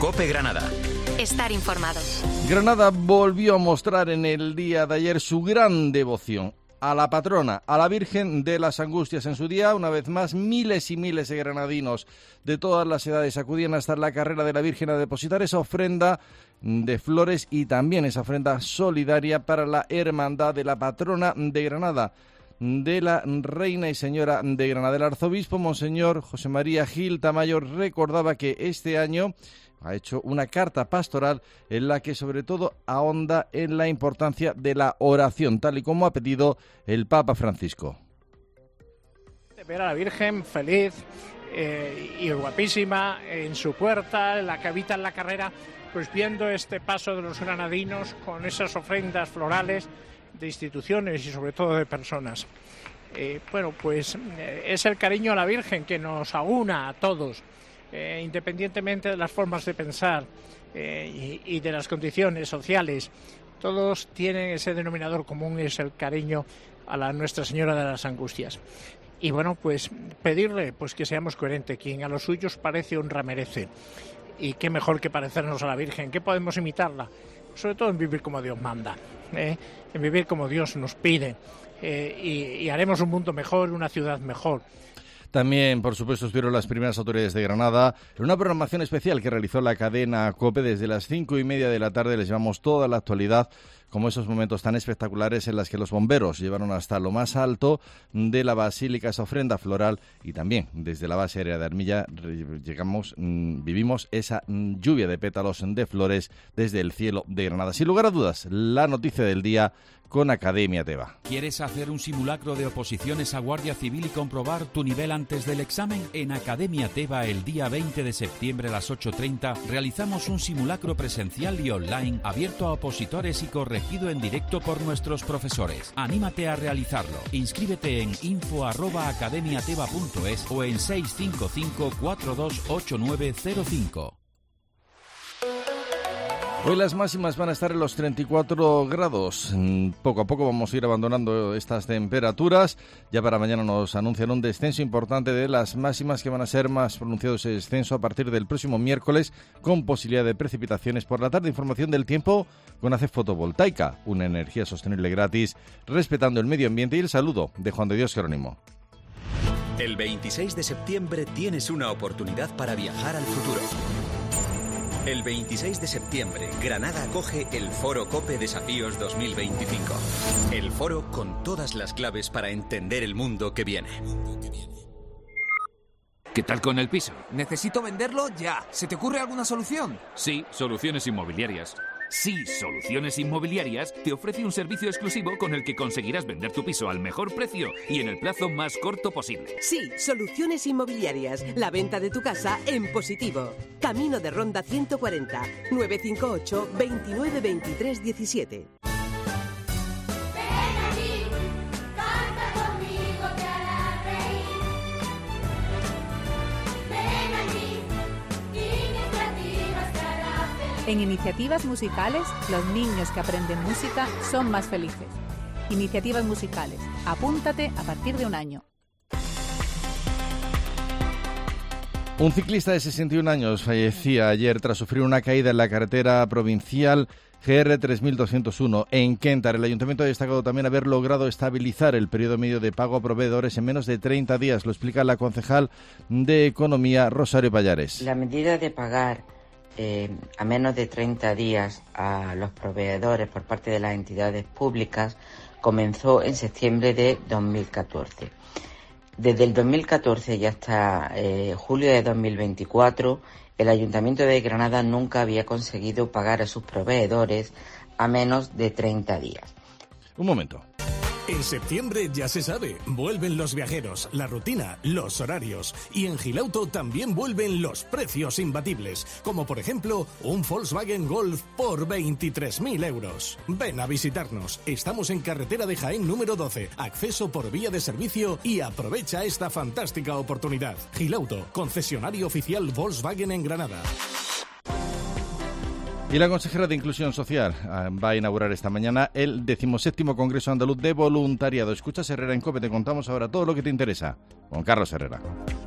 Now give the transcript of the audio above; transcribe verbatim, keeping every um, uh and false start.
COPE Granada. Estar informado. Granada volvió a mostrar en el día de ayer su gran devoción a la patrona, a la Virgen de las Angustias. En su día, una vez más, miles y miles de granadinos de todas las edades acudían hasta la carrera de la Virgen a depositar esa ofrenda de flores y también esa ofrenda solidaria para la hermandad de la patrona de Granada, de la Reina y Señora de Granada. El arzobispo, Monseñor José María Gil Tamayo, recordaba que este año ha hecho una carta pastoral en la que sobre todo ahonda en la importancia de la oración, tal y como ha pedido el Papa Francisco. Ver a la Virgen feliz eh, y guapísima en su puerta, la que habita en la carrera, pues viendo este paso de los granadinos con esas ofrendas florales de instituciones y sobre todo de personas. Eh, bueno, pues eh, es el cariño a la Virgen que nos aúna a todos. Eh, independientemente de las formas de pensar eh, y, y de las condiciones sociales, todos tienen ese denominador común, es el cariño a la Nuestra Señora de las Angustias. Y bueno, pues pedirle pues que seamos coherentes, quien a los suyos parece honra merece. Y qué mejor que parecernos a la Virgen, ¿qué podemos imitarla? Sobre todo en vivir como Dios manda, ¿eh? en vivir como Dios nos pide, eh, y, y haremos un mundo mejor, una ciudad mejor. También, por supuesto, estuvieron las primeras autoridades de Granada en una programación especial que realizó la cadena COPE. Desde las cinco y media de la tarde les llevamos toda la actualidad, como esos momentos tan espectaculares en los que los bomberos llevaron hasta lo más alto de la basílica esa ofrenda floral, y también desde la base aérea de Armilla llegamos, vivimos esa lluvia de pétalos de flores desde el cielo de Granada. Sin lugar a dudas, la noticia del día con Academia Teva. ¿Quieres hacer un simulacro de oposiciones a Guardia Civil y comprobar tu nivel antes del examen? En Academia Teva, el día veinte de septiembre a las ocho treinta, realizamos un simulacro presencial y online abierto a opositores y corregido en directo por nuestros profesores. Anímate a realizarlo. Inscríbete en info arroba academiateva punto es o en seis cinco cinco, cuatro dos ocho nueve cero cinco. Hoy las máximas van a estar en los treinta y cuatro grados. Poco a poco vamos a ir abandonando estas temperaturas. Ya para mañana nos anuncian un descenso importante de las máximas, que van a ser más pronunciado ese descenso a partir del próximo miércoles, con posibilidad de precipitaciones. Por la tarde, información del tiempo con A C E Fotovoltaica, una energía sostenible gratis, respetando el medio ambiente. Y el saludo de Juan de Dios Jerónimo. El veintiséis de septiembre tienes una oportunidad para viajar al futuro. El veintiséis de septiembre, Granada acoge el Foro COPE Desafíos dos mil veinticinco. El foro con todas las claves para entender el mundo que viene. ¿Qué tal con el piso? Necesito venderlo ya. ¿Se te ocurre alguna solución? Sí, Soluciones Inmobiliarias. Sí, Soluciones Inmobiliarias te ofrece un servicio exclusivo con el que conseguirás vender tu piso al mejor precio y en el plazo más corto posible. Sí, Soluciones Inmobiliarias, la venta de tu casa en positivo. Camino de Ronda ciento cuarenta, nueve cinco ocho, veintinueve veintitrés diecisiete. En Iniciativas Musicales, los niños que aprenden música son más felices. Iniciativas Musicales. Apúntate a partir de un año. Un ciclista de sesenta y un años fallecía ayer tras sufrir una caída en la carretera provincial G R tres mil doscientos uno en Kéntar. El Ayuntamiento ha destacado también haber logrado estabilizar el periodo medio de pago a proveedores en menos de treinta días. Lo explica la concejal de Economía, Rosario Pallares. La medida de pagar Eh, a menos de treinta días a los proveedores por parte de las entidades públicas comenzó en septiembre de dos mil catorce. Desde el dos mil catorce y hasta eh, julio de dos mil veinticuatro, el Ayuntamiento de Granada nunca había conseguido pagar a sus proveedores a menos de treinta días. Un momento. En septiembre ya se sabe, vuelven los viajeros, la rutina, los horarios. Y en Gilauto también vuelven los precios imbatibles, como por ejemplo un Volkswagen Golf por veintitrés mil euros. Ven a visitarnos, estamos en carretera de Jaén número doce, acceso por vía de servicio, y aprovecha esta fantástica oportunidad. Gilauto, concesionario oficial Volkswagen en Granada. Y la consejera de Inclusión Social va a inaugurar esta mañana el decimoséptimo Congreso Andaluz de Voluntariado. Escuchas Herrera en COPE, te contamos ahora todo lo que te interesa. Con Carlos Herrera.